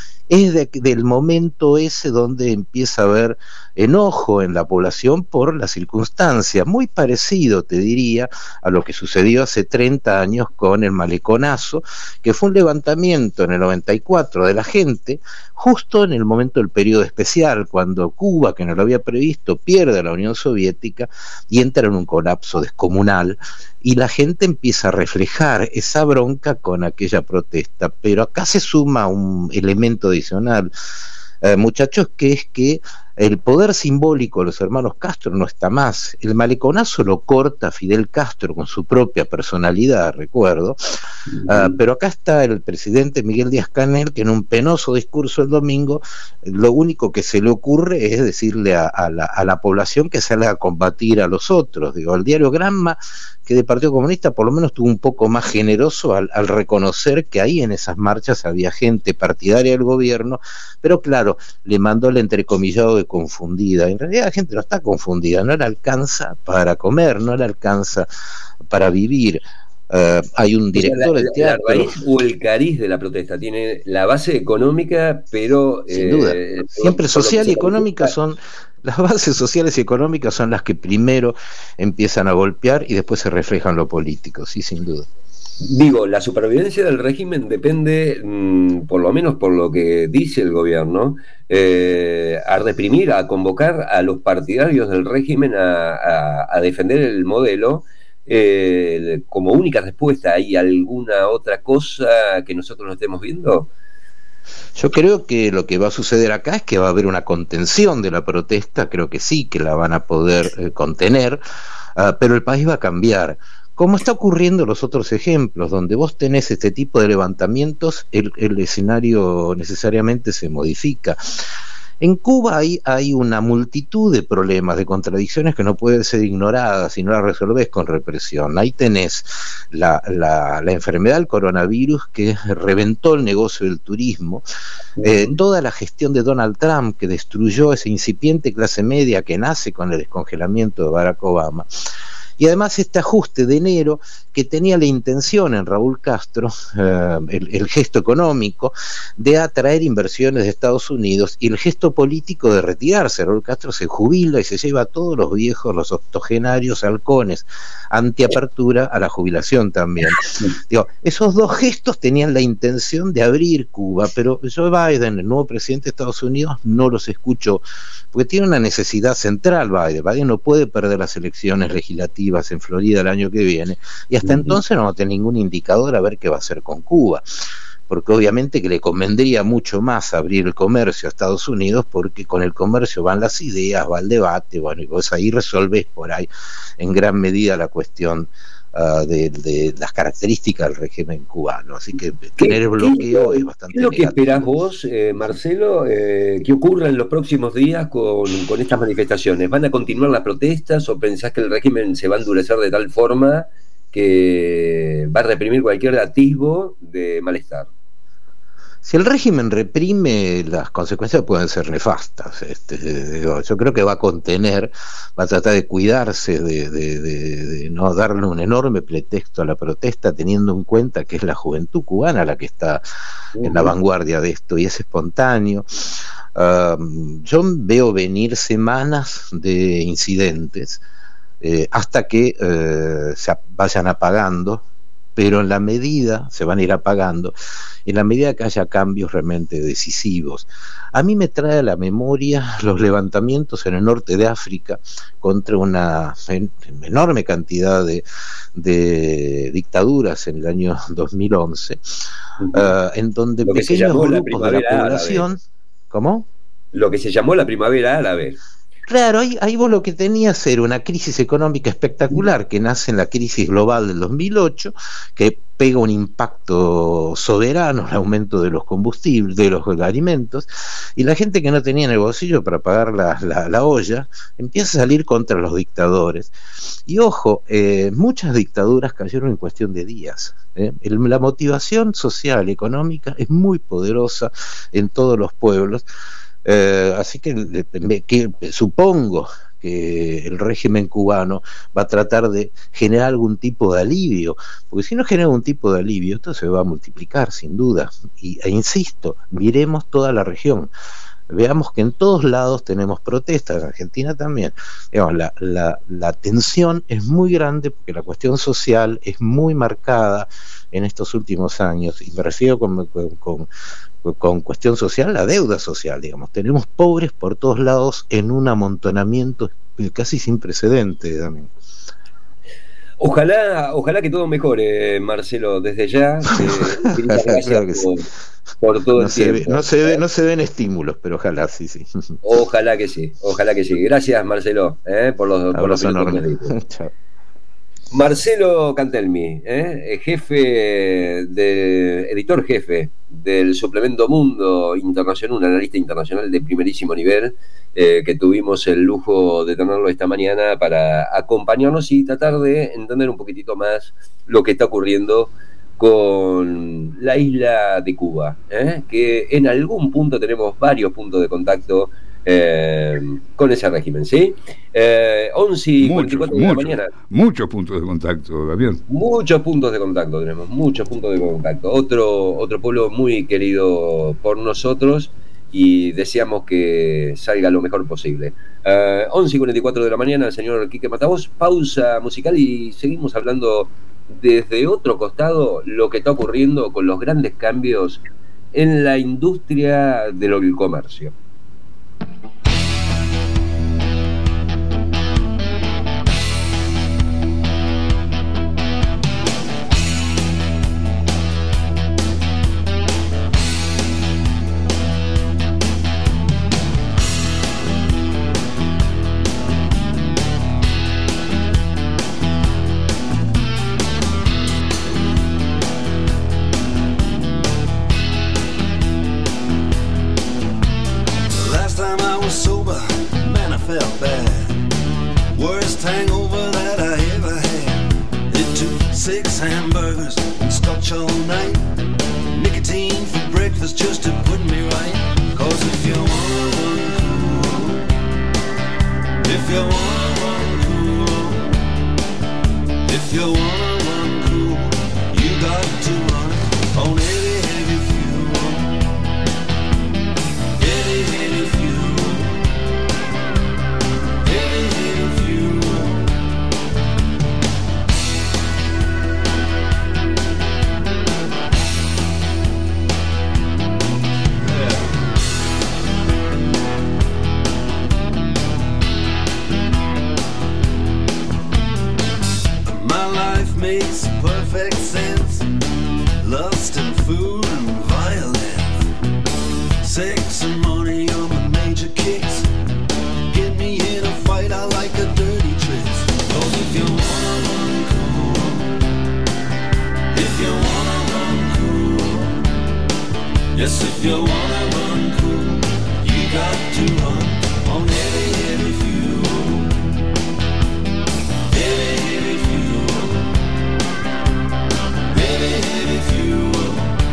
Es de, del momento ese donde empieza a haber enojo en la población por la circunstancia, muy parecido, te diría, a lo que sucedió hace treinta años con el Maleconazo, que fue un levantamiento en el noventa y cuatro de la gente, justo en el momento del periodo especial, cuando Cuba, que no lo había previsto, pierde a la Unión Soviética y entra en un colapso descomunal, y la gente empieza a reflejar esa bronca con aquella protesta. Pero acá se suma un elemento adicional, eh, muchachos, que es que el poder simbólico de los hermanos Castro no está más. El Maleconazo lo corta Fidel Castro con su propia personalidad, recuerdo, uh-huh. uh, pero acá está el presidente Miguel Díaz-Canel, que en un penoso discurso el domingo, lo único que se le ocurre es decirle a, a, la, a la población que salga a combatir a los otros. Digo, el diario Granma, que de Partido Comunista por lo menos estuvo un poco más generoso al, al reconocer que ahí en esas marchas había gente partidaria del gobierno, pero claro, le mandó el entrecomillado de confundida. En realidad la gente no está confundida, no le alcanza para comer, no le alcanza para vivir. Uh, hay un director del teatro. La raíz o el cariz de la protesta tiene la base económica, pero sin eh, duda, siempre social y económica son las bases sociales y económicas son las que primero empiezan a golpear y después se reflejan lo político, sí, sin duda. Digo, la supervivencia del régimen depende, mmm, por lo menos por lo que dice el gobierno, eh, a reprimir, a convocar a los partidarios del régimen a, a, a defender el modelo eh, como única respuesta. ¿Hay alguna otra cosa que nosotros no estemos viendo? Yo creo que lo que va a suceder acá es que va a haber una contención de la protesta, creo que sí, que la van a poder eh, contener, uh, pero el país va a cambiar. Como está ocurriendo en los otros ejemplos, donde vos tenés este tipo de levantamientos, el, el escenario necesariamente se modifica. En Cuba hay, hay una multitud de problemas, de contradicciones que no pueden ser ignoradas si no las resolvés con represión. Ahí tenés la, la, la enfermedad del coronavirus que reventó el negocio del turismo, eh, toda la gestión de Donald Trump que destruyó esa incipiente clase media que nace con el descongelamiento de Barack Obama. Y además este ajuste de enero que tenía la intención en Raúl Castro, eh, el, el gesto económico de atraer inversiones de Estados Unidos y el gesto político de retirarse. Raúl Castro se jubila y se lleva a todos los viejos, los octogenarios halcones, antiapertura a la jubilación también. Digo, esos dos gestos tenían la intención de abrir Cuba, pero Joe Biden, el nuevo presidente de Estados Unidos, no los escuchó, porque tiene una necesidad central Biden. Biden no puede perder las elecciones legislativas en Florida el año que viene, y hasta uh-huh. entonces no va a tener ningún indicador a ver qué va a hacer con Cuba, porque obviamente que le convendría mucho más abrir el comercio a Estados Unidos, porque con el comercio van las ideas, va el debate, bueno, y vos ahí resolvés por ahí en gran medida la cuestión uh, de, de las características del régimen cubano, así que tener el bloqueo ¿qué, es bastante ¿qué es lo negativo. que esperás vos, eh, Marcelo, eh, que ocurra en los próximos días con, con estas manifestaciones? ¿Van a continuar las protestas o pensás que el régimen se va a endurecer de tal forma que va a reprimir cualquier atisbo de malestar? Si el régimen reprime, las consecuencias pueden ser nefastas. Este, yo creo que va a contener, va a tratar de cuidarse de, de, de, de no darle un enorme pretexto a la protesta, teniendo en cuenta que es la juventud cubana la que está uh-huh. en la vanguardia de esto, y es espontáneo. Uh, yo veo venir semanas de incidentes eh, hasta que eh, se vayan apagando, pero en la medida, se van a ir apagando, en la medida que haya cambios realmente decisivos. A mí me trae a la memoria los levantamientos en el norte de África contra una en, enorme cantidad de, de dictaduras en el año dos mil once, uh-huh. uh, en donde Lo pequeños grupos de la población... árabe. ¿Cómo? Lo que se llamó la primavera árabe. Claro, ahí, ahí vos lo que tenías era una crisis económica espectacular que nace en la crisis global del dos mil ocho, que pega un impacto soberano al aumento de los combustibles, de los alimentos, y la gente que no tenía en el bolsillo para pagar la, la, la olla empieza a salir contra los dictadores. Y ojo, eh, muchas dictaduras cayeron en cuestión de días. ¿eh? El, la motivación social y económica es muy poderosa en todos los pueblos. Eh, así que, que supongo que el régimen cubano va a tratar de generar algún tipo de alivio, porque si no genera algún tipo de alivio, esto se va a multiplicar sin duda. Y, e insisto, miremos toda la región, veamos que en todos lados tenemos protestas, en Argentina también. Digamos, la, la, la tensión es muy grande porque la cuestión social es muy marcada en estos últimos años, y me refiero con, con, con con cuestión social, la deuda social, digamos. Tenemos pobres por todos lados en un amontonamiento casi sin precedentes también. Ojalá, ojalá que todo mejore, Marcelo, desde ya. Eh, gracias claro que por, sí. por todo no el se tiempo. Ve, no, se ve, no se ven estímulos, pero ojalá sí, sí. Ojalá que sí, ojalá que sí. Gracias, Marcelo, eh, por los, por los minutos. Chao. Marcelo Cantelmi, ¿eh? jefe de, editor jefe del suplemento Mundo Internacional, un analista internacional de primerísimo nivel, eh, que tuvimos el lujo de tenerlo esta mañana para acompañarnos y tratar de entender un poquitito más lo que está ocurriendo con la isla de Cuba, ¿eh? que en algún punto tenemos varios puntos de contacto Eh, con ese régimen, ¿sí? Eh, once y cuarenta y cuatro de la mañana. Muchos puntos de contacto, Damián. Muchos puntos de contacto tenemos, muchos puntos de contacto. Otro, otro pueblo muy querido por nosotros y deseamos que salga lo mejor posible. Eh, once y cuarenta y cuatro de la mañana, el señor Quique Matavos, pausa musical y seguimos hablando desde otro costado lo que está ocurriendo con los grandes cambios en la industria del comercio. Six hamburgers and scotch all night. Nicotine for breakfast just to put me right. Cause if you want one cool, if you want one cool, if you want one cool, you got to run on heavy, heavy fuel. Heavy, heavy fuel. Heavy, heavy fuel. Makes perfect sense. Lust and food and violence. Sex and money are my major kicks. Get me in a fight, I like a dirty tricks. Cause if you wanna run cool, if you wanna run cool, yes, if you wanna run cool, you got to run on heavy, heavy fuel. Heavy, heavy fuel. Heavy, heavy fuel.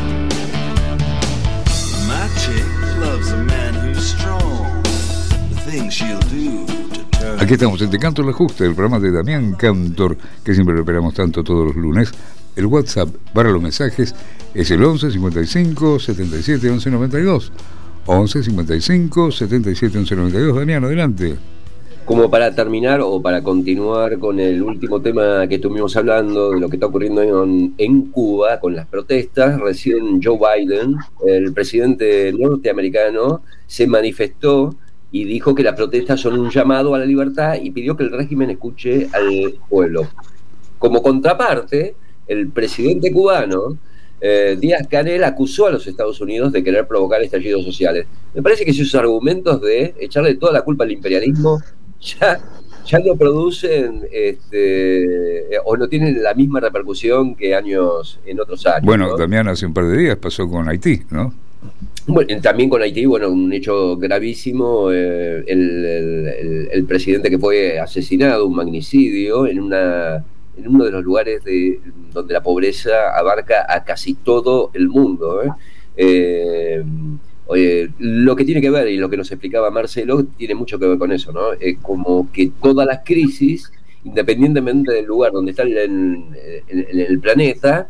My chick loves a man who's strong. The things she'll do to turn. Aquí estamos en Te Canto el Ajuste, el programa de Damián Cantor, que siempre lo esperamos tanto todos los lunes. El WhatsApp para los mensajes es el once cincuenta y cinco setenta y siete once noventa y dos. once cincuenta y cinco setenta y siete once noventa y dos. Damián, adelante. Como para terminar o para continuar con el último tema que estuvimos hablando de lo que está ocurriendo en, en Cuba con las protestas, recién Joe Biden, el presidente norteamericano, se manifestó y dijo que las protestas son un llamado a la libertad y pidió que el régimen escuche al pueblo. Como contraparte, el presidente cubano, eh, Díaz-Canel, acusó a los Estados Unidos de querer provocar estallidos sociales. Me parece que esos argumentos de echarle toda la culpa al imperialismo ya, ya no producen este, o no tienen la misma repercusión que años en otros años. Bueno, ¿no? Damián, hace un par de días pasó con Haití, ¿no? Bueno, también con Haití, bueno, un hecho gravísimo, eh, el, el, el, el presidente que fue asesinado, un magnicidio, en una en uno de los lugares de, donde la pobreza abarca a casi todo el mundo, ¿eh? Eh, Oye, lo que tiene que ver, y lo que nos explicaba Marcelo, tiene mucho que ver con eso, ¿no? Es como que todas las crisis, independientemente del lugar donde está en, en, en el planeta,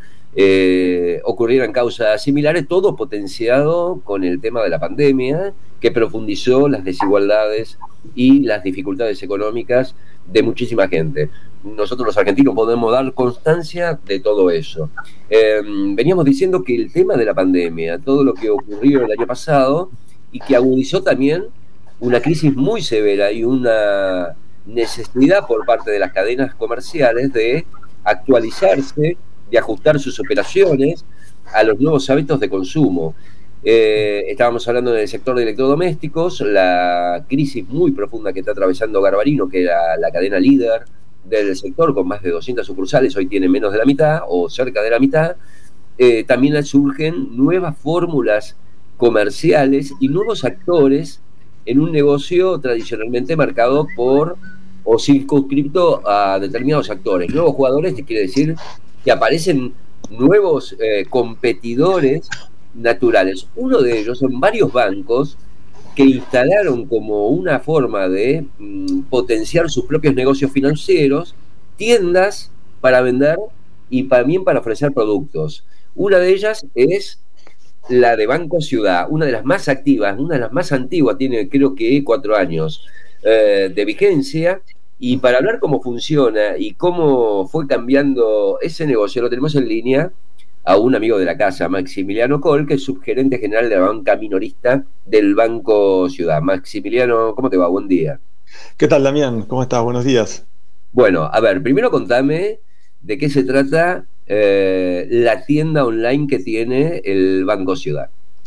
eh, ocurrieran causas similares, todo potenciado con el tema de la pandemia, que profundizó las desigualdades y las dificultades económicas de muchísima gente. Nosotros los argentinos podemos dar constancia de todo eso. Eh, veníamos diciendo que el tema de la pandemia, todo lo que ocurrió el año pasado y que agudizó también una crisis muy severa y una necesidad por parte de las cadenas comerciales de actualizarse, de ajustar sus operaciones a los nuevos hábitos de consumo. Eh, estábamos hablando del sector de electrodomésticos, la crisis muy profunda que está atravesando Garbarino, que era la cadena líder del sector con más de doscientas sucursales, hoy tiene menos de la mitad o cerca de la mitad. Eh, también surgen nuevas fórmulas comerciales y nuevos actores en un negocio tradicionalmente marcado por o circunscripto a determinados actores. Nuevos jugadores, que quiere decir que aparecen nuevos eh, competidores naturales. Uno de ellos son varios bancos que instalaron como una forma de mm, potenciar sus propios negocios financieros, tiendas para vender y también para ofrecer productos. Una de ellas es la de Banco Ciudad, una de las más activas, una de las más antiguas, tiene creo que cuatro años eh, de vigencia, y para hablar cómo funciona y cómo fue cambiando ese negocio, lo tenemos en línea a un amigo de la casa, Maximiliano Coll, que es subgerente general de la banca minorista del Banco Ciudad. Maximiliano, ¿cómo te va? Buen día. ¿Qué tal, Damián? ¿Cómo estás? Buenos días. Bueno, a ver, primero contame de qué se trata eh, la tienda online que tiene el Banco Ciudad.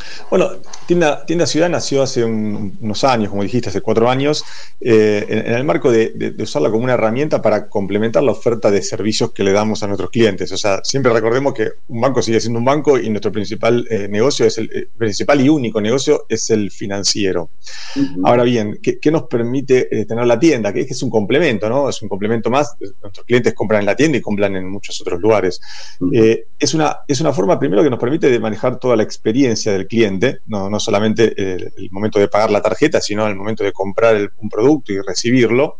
Bueno, Tienda, Tienda Ciudad nació hace un, unos años, como dijiste, hace cuatro años, eh, en, en el marco de, de, de usarla como una herramienta para complementar la oferta de servicios que le damos a nuestros clientes. O sea, siempre recordemos que un banco sigue siendo un banco y nuestro principal eh, negocio, es el eh, principal y único negocio es el financiero. Uh-huh. Ahora bien, ¿qué, qué nos permite eh, tener la tienda? Que es que es un complemento, ¿no? Es un complemento más. Nuestros clientes compran en la tienda y compran en muchos otros lugares. Uh-huh. Eh, es, una, es una forma, primero, que nos permite de manejar toda la experiencia del cliente, no, no solamente el, el momento de pagar la tarjeta, sino el momento de comprar el, un producto y recibirlo.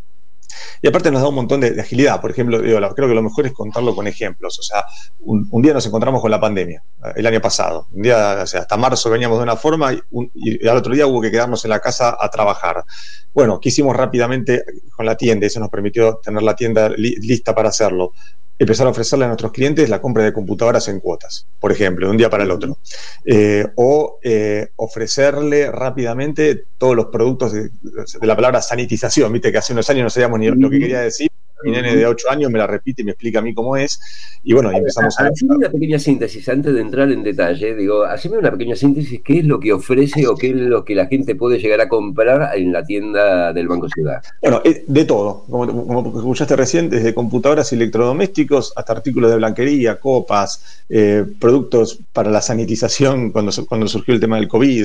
Y aparte nos da un montón de, de agilidad. Por ejemplo, digo, creo que lo mejor es contarlo con ejemplos. O sea, un, un día nos encontramos con la pandemia, el año pasado. Un día, o sea, hasta marzo veníamos de una forma y, un, y al otro día hubo que quedarnos en la casa a trabajar. Bueno, ¿qué hicimos rápidamente con la tienda? Eso nos permitió tener la tienda li, lista para hacerlo. Empezar a ofrecerle a nuestros clientes la compra de computadoras en cuotas, por ejemplo, de un día para el otro. Eh, o eh, ofrecerle rápidamente todos los productos de, de la palabra sanitización. Viste que hace unos años no sabíamos ni lo que quería decir. Mi nene de ocho años me la repite y me explica a mí cómo es. Y bueno, y empezamos a... Haceme una pequeña síntesis, antes de entrar en detalle, digo, haceme una pequeña síntesis, ¿qué es lo que ofrece o qué es lo que la gente puede llegar a comprar en la tienda del Banco Ciudad? Bueno, de todo, como, como escuchaste recién, desde computadoras y electrodomésticos hasta artículos de blanquería, copas, eh, productos para la sanitización cuando, cuando surgió el tema del COVID,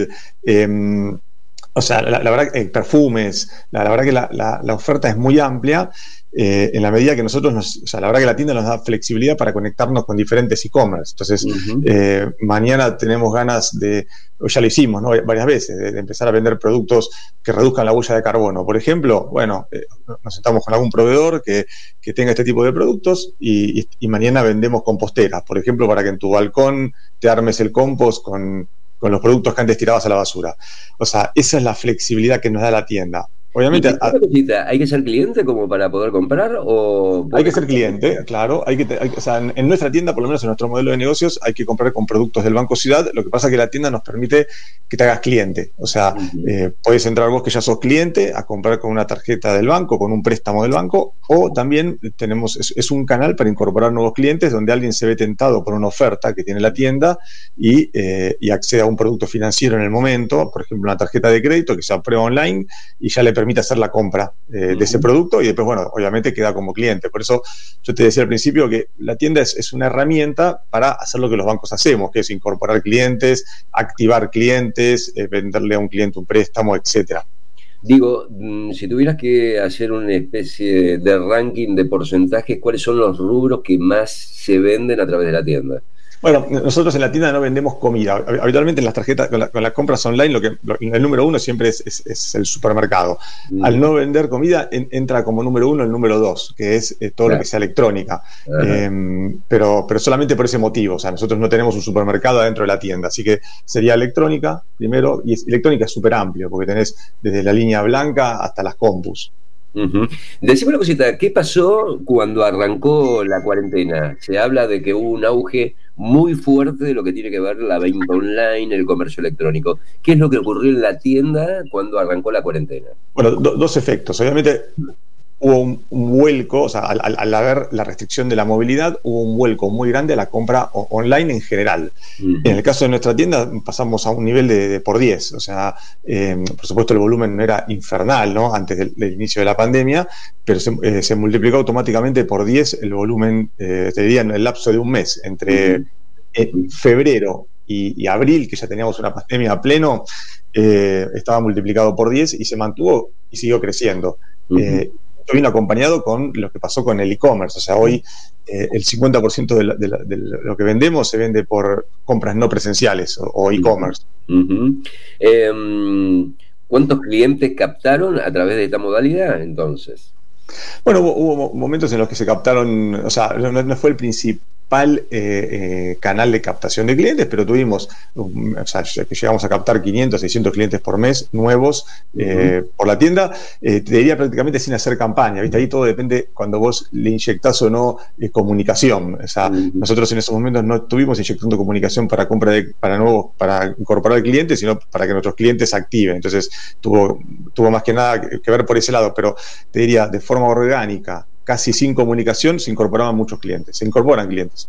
eh, o sea, la, la verdad, eh, perfumes, la, la verdad que la, la, la oferta es muy amplia. Eh, en la medida que nosotros, nos, o sea, la verdad que la tienda nos da flexibilidad para conectarnos con diferentes e-commerce. Entonces, uh-huh. eh, mañana tenemos ganas de, o ya lo hicimos, ¿no? varias veces, de, de empezar a vender productos que reduzcan la huella de carbono. Por ejemplo, bueno, eh, nos sentamos con algún proveedor que, que tenga este tipo de productos y, y, y mañana vendemos composteras, por ejemplo, para que en tu balcón te armes el compost con, con los productos que antes tirabas a la basura. O sea, esa es la flexibilidad que nos da la tienda. Obviamente, a, ¿hay que ser cliente como para poder comprar? O hay que ser cliente, claro. Hay que, hay, o sea, en, en nuestra tienda, por lo menos en nuestro modelo de negocios, hay que comprar con productos del Banco Ciudad. Lo que pasa es que la tienda nos permite que te hagas cliente. O sea, uh-huh. eh, podés entrar vos que ya sos cliente a comprar con una tarjeta del banco, con un préstamo del banco, o también tenemos, es, es un canal para incorporar nuevos clientes donde alguien se ve tentado por una oferta que tiene la tienda y, eh, y accede a un producto financiero en el momento, por ejemplo, una tarjeta de crédito que se aprueba online y ya le permite hacer la compra eh, uh-huh. de ese producto y después, bueno, obviamente queda como cliente. Por eso yo te decía al principio que la tienda es, es una herramienta para hacer lo que los bancos hacemos, que es incorporar clientes, activar clientes, eh, venderle a un cliente un préstamo, etcétera. Digo, si tuvieras que hacer una especie de ranking de porcentajes, ¿cuáles son los rubros que más se venden a través de la tienda? Bueno, nosotros en la tienda no vendemos comida. Habitualmente en las tarjetas, con, la, con las compras online, lo que lo, el número uno siempre es, es, es el supermercado. Mm. Al no vender comida, en, entra como número uno el número dos, que es eh, todo claro. lo que sea electrónica. Eh, pero, pero solamente por ese motivo. O sea, nosotros no tenemos un supermercado adentro de la tienda. Así que sería electrónica primero, y es, electrónica es súper amplio, porque tenés desde la línea blanca hasta las compus. Uh-huh. Decime una cosita, ¿qué pasó cuando arrancó la cuarentena? Se habla de que hubo un auge muy fuerte de lo que tiene que ver la venta online, el comercio electrónico. ¿Qué es lo que ocurrió en la tienda cuando arrancó la cuarentena? Bueno, do, dos efectos. Obviamente hubo un, un vuelco, o sea, al, al, al haber la restricción de la movilidad, hubo un vuelco muy grande a la compra o, online en general. Uh-huh. En el caso de nuestra tienda pasamos a un nivel de, de por diez, o sea, eh, por supuesto el volumen no era infernal, ¿no? Antes del, del inicio de la pandemia, pero se, eh, se multiplicó automáticamente por diez el volumen, eh, te diría, en el lapso de un mes, entre uh-huh. eh, febrero y, y abril, que ya teníamos una pandemia a pleno, eh, estaba multiplicado por diez y se mantuvo y siguió creciendo. Uh-huh. Eh, vino acompañado con lo que pasó con el e-commerce. O sea, hoy eh, el cincuenta por ciento de, la, de, la, de lo que vendemos se vende por compras no presenciales o, o e-commerce. Uh-huh. eh, ¿Cuántos clientes captaron a través de esta modalidad, entonces? Bueno, hubo, hubo momentos en los que se captaron, o sea, no, no fue el principal eh, eh, canal de captación de clientes, pero tuvimos, um, o sea, que llegamos a captar quinientos, seiscientos clientes por mes nuevos eh, uh-huh. por la tienda, eh, te diría prácticamente sin hacer campaña, ¿viste? Ahí todo depende cuando vos le inyectás o no eh, comunicación. O sea, uh-huh. nosotros en esos momentos no estuvimos inyectando comunicación para compra de, para nuevos, para incorporar clientes, sino para que nuestros clientes se activen. Entonces tuvo, tuvo más que nada que, que ver por ese lado, pero te diría, de forma orgánica, casi sin comunicación, se incorporaban muchos clientes, se incorporan clientes.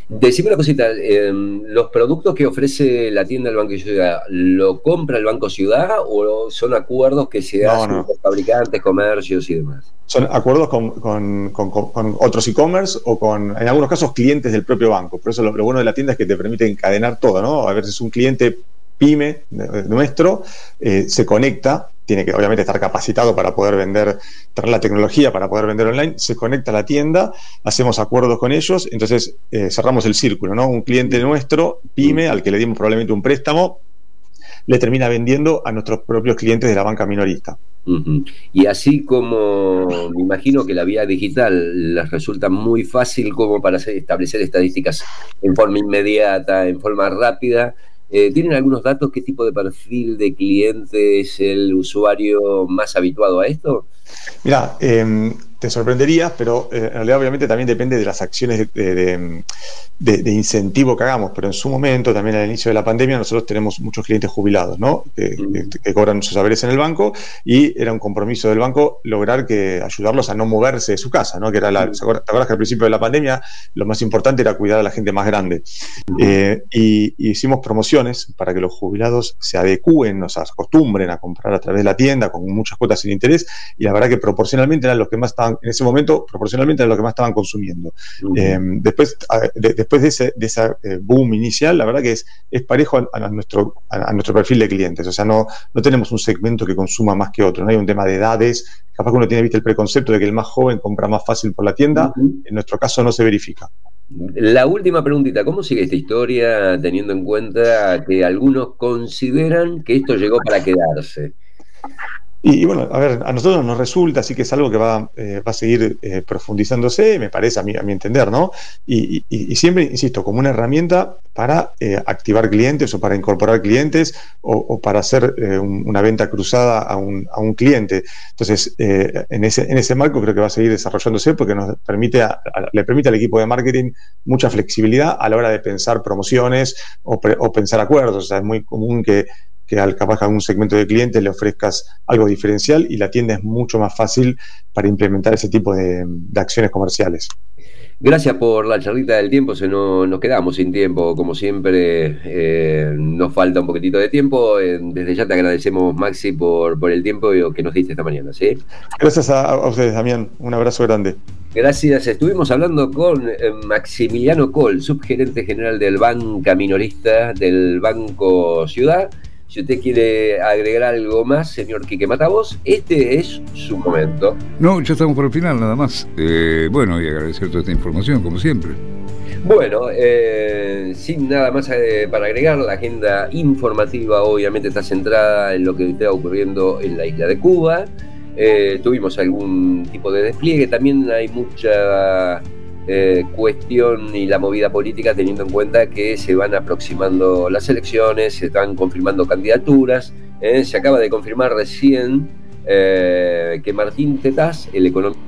Decime una cosita, eh, ¿los productos que ofrece la tienda del Banco Ciudad, lo compra el Banco Ciudad o son acuerdos que se No, hacen no. con fabricantes, comercios y demás? Son acuerdos con, con- con- con- con otros e-commerce o con, en algunos casos, clientes del propio banco. Por eso lo, lo bueno de la tienda es que te permite encadenar todo, ¿no? A veces un cliente pyme de- de nuestro eh, se conecta, tiene que obviamente estar capacitado para poder vender, tener la tecnología para poder vender online, se conecta a la tienda, hacemos acuerdos con ellos, entonces eh, cerramos el círculo, ¿no? Un cliente nuestro, pyme, al que le dimos probablemente un préstamo, le termina vendiendo a nuestros propios clientes de la banca minorista. Ujú. Y así como me imagino que la vía digital les resulta muy fácil como para hacer- establecer estadísticas en forma inmediata, en forma rápida, eh, ¿tienen algunos datos qué tipo de perfil de cliente es el usuario más habituado a esto? Mira, eh, te sorprenderías, pero eh, en realidad obviamente también depende de las acciones de, de- de- de incentivo que hagamos, pero en su momento, también al inicio de la pandemia, nosotros tenemos muchos clientes jubilados, ¿no? Que, que- que cobran sus saberes en el banco, y era un compromiso del banco lograr que ayudarlos a no moverse de su casa, ¿no? Que era la, ¿te acuerdas, te acuerdas que al principio de la pandemia lo más importante era cuidar a la gente más grande? Eh, y, y hicimos promociones para que los jubilados se adecúen, o sea, se acostumbren a comprar a través de la tienda con muchas cuotas sin interés, y la verdad que proporcionalmente eran los que más estaban, en ese momento, proporcionalmente eran los que más estaban consumiendo. Ujú. Eh, después, a- de- después de ese de esa, eh, boom inicial, la verdad que es, es parejo a, a nuestro, a, a nuestro perfil de clientes. O sea, no, no tenemos un segmento que consuma más que otro, no hay un tema de edades. Capaz que uno tiene, viste, el preconcepto de que el más joven compra más fácil por la tienda. En nuestro caso no se verifica. La última preguntita, ¿cómo sigue esta historia teniendo en cuenta que algunos consideran que esto llegó para quedarse? Y, y bueno, a ver, a nosotros nos resulta, así que es algo que va, eh, va a seguir eh, profundizándose, me parece, a mi, a mi entender, ¿no? Y, y- y siempre, insisto, como una herramienta para eh, activar clientes o para incorporar clientes o, o para hacer eh, un- una venta cruzada a un, a un cliente. Entonces, eh, en, ese, en ese marco creo que va a seguir desarrollándose, porque nos permite a- a- le permite al equipo de marketing mucha flexibilidad a la hora de pensar promociones o, pre- o pensar acuerdos. O sea, es muy común que que al capaz a un segmento de clientes le ofrezcas algo diferencial, y la tienda es mucho más fácil para implementar ese tipo de, de acciones comerciales. Gracias por la charlita del tiempo, se nos, nos quedamos sin tiempo, como siempre, eh, nos falta un poquitito de tiempo. Eh, desde ya te agradecemos, Maxi, por, por el tiempo que nos diste esta mañana, ¿sí? Gracias a, a ustedes, Damián. Un abrazo grande. Gracias. Estuvimos hablando con eh, Maximiliano Coll, subgerente general del Banca Minorista del Banco Ciudad. Si usted quiere agregar algo más, señor Quique Matavos, este es su momento. No, ya estamos por el final, nada más. Eh, bueno, y agradecer toda esta información, como siempre. Bueno, eh, sin nada más eh, para agregar, la agenda informativa obviamente está centrada en lo que está ocurriendo en la isla de Cuba. Eh, tuvimos algún tipo de despliegue, también hay mucha eh, cuestión y la movida política, teniendo en cuenta que se van aproximando las elecciones, se están confirmando candidaturas. Eh, se acaba de confirmar recién eh, que Martín Tetaz, el economista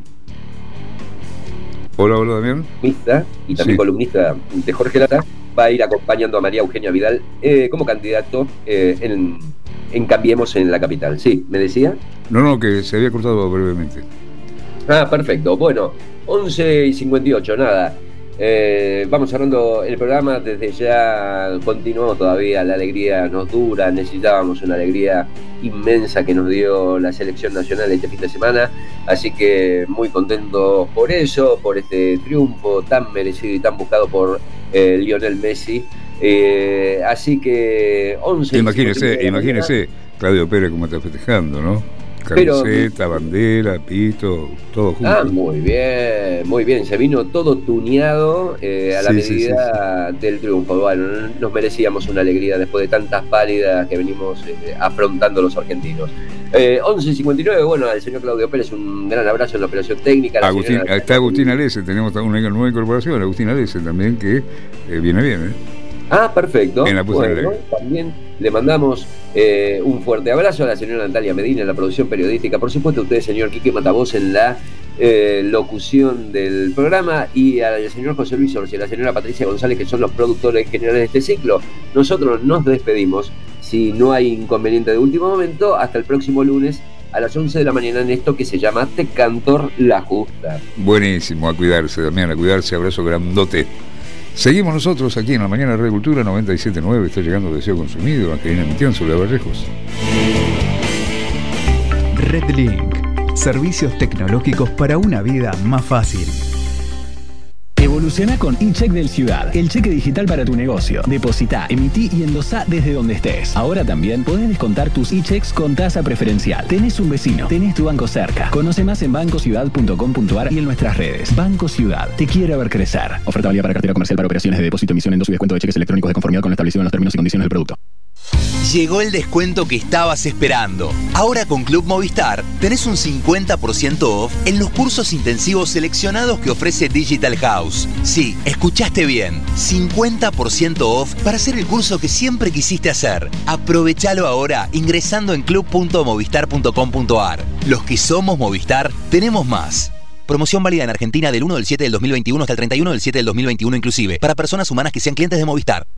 Hola, hola, Damián. y también Sí. columnista de Jorge Lata, va a ir acompañando a María Eugenia Vidal eh, como candidato eh, en, en Cambiemos en la capital. Sí, ¿me decía? No, no, que se había cortado brevemente. Ah, perfecto. Bueno, once y cincuenta y ocho, nada. Eh, vamos cerrando el programa. Desde ya continuamos todavía. La alegría nos dura. Necesitábamos una alegría inmensa que nos dio la selección nacional este fin de semana. Así que muy contentos por eso, por este triunfo tan merecido y tan buscado por eh, Lionel Messi. Eh, así que once. Imagínese, imagínese, Claudio Pérez como está festejando, ¿no? Pero- Camiseta, bandera, pito, todo junto. Ah, muy bien, muy bien. Se vino todo tuneado eh, a la Sí, sí, medida del triunfo. Bueno, nos merecíamos una alegría después de tantas pálidas que venimos eh, afrontando los argentinos. Eh, once cincuenta y nueve, bueno, al señor Claudio Pérez un gran abrazo en la operación técnica. La Agustín, señora- está Agustín Alese, tenemos una nueva incorporación, Agustín Alese también, que eh, viene bien, ¿eh? Ah, perfecto. En la puesta en Bueno, aire. también le mandamos eh, un fuerte abrazo a la señora Natalia Medina en la producción periodística. Por supuesto, a usted, señor Quique Matavos, en la eh, locución del programa, y al señor José Luis Orsi y a la señora Patricia González, que son los productores generales de este ciclo. Nosotros nos despedimos, si no hay inconveniente de último momento, hasta el próximo lunes a las once de la mañana en esto que se llama Te Cantor La Justa. Buenísimo, a cuidarse, Damián, a cuidarse, abrazo grandote. Seguimos nosotros aquí en la mañana de Agricultura noventa y siete punto nueve. Está llegando Deseo Consumido, Angelina Mitianzo, de Vallejos. Redlink. Servicios tecnológicos para una vida más fácil. Evoluciona con eCheck del Ciudad, el cheque digital para tu negocio. Depositá, emití y endosá desde donde estés. Ahora también podés descontar tus e-checks con tasa preferencial. Tenés un vecino, tenés tu banco cerca. Conoce más en banco ciudad punto com punto ar y en nuestras redes. Banco Ciudad, te quiere ver crecer. Oferta válida para cartera comercial para operaciones de depósito, emisión, endoso y descuento de cheques electrónicos de conformidad con lo establecido en los términos y condiciones del producto. Llegó el descuento que estabas esperando. Ahora con Club Movistar tenés un cincuenta por ciento off en los cursos intensivos seleccionados que ofrece Digital House. Sí, escuchaste bien. cincuenta por ciento off para hacer el curso que siempre quisiste hacer. Aprovechalo ahora ingresando en club punto movistar punto com punto ar. Los que somos Movistar tenemos más. Promoción válida en Argentina del uno del siete del dos mil veintiuno hasta el treinta y uno del siete del dos mil veintiuno inclusive, para personas humanas que sean clientes de Movistar.